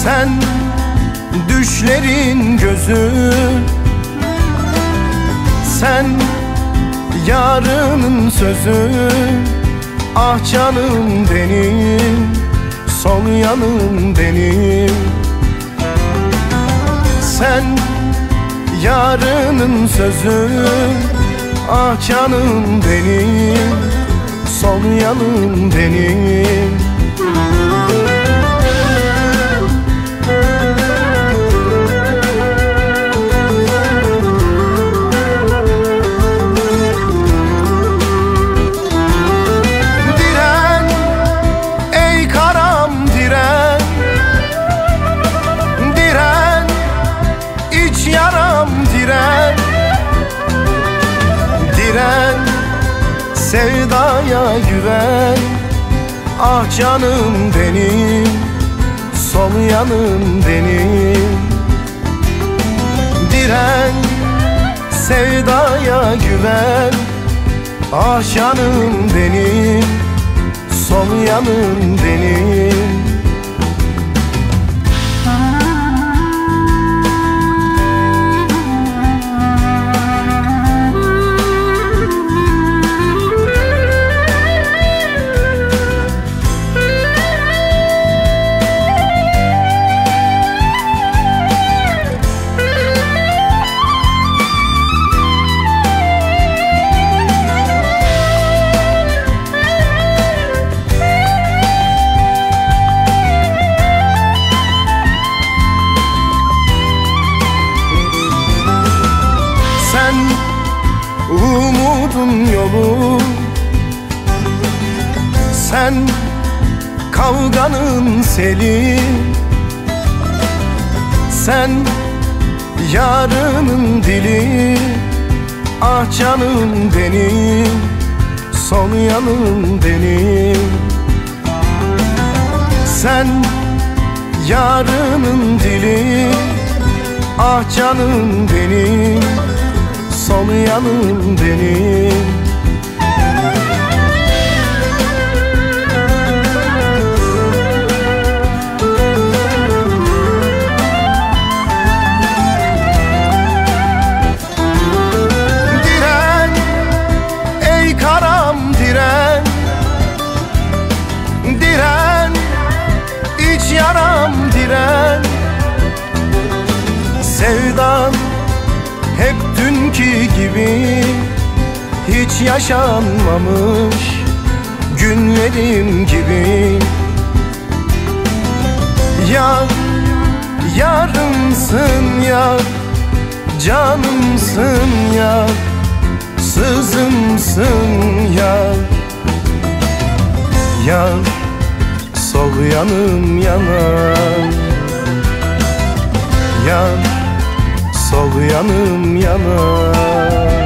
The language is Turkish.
Sen düşlerin gözü, sen yarının sözü. Ah canım benim, sol yanım benim. Sen yarının sözü, ah canım benim, sol yanım benim. Diren ey karam diren, diren iç yaram diren. Diren sevdaya güven, ah canım benim, sol yanım benim. Diren sevdaya güven, ah canım benim, sol yanım benim. Sen umudun yolu, sen kavganın seli. Sen yarının dili, ah canım benim, sol yanım benim. Sen yarının dili, ah canım benim, sol yanım benim. Diren ey karam diren, diren iç yaram diren. Sevdan hep dünkü gibi, hiç yaşanmamış günlerim gibi. Yar, yarımsın yar, canımsın yar, sızımsın yar. Yar, sol yanım yanar. Yar, sol yanım yanar.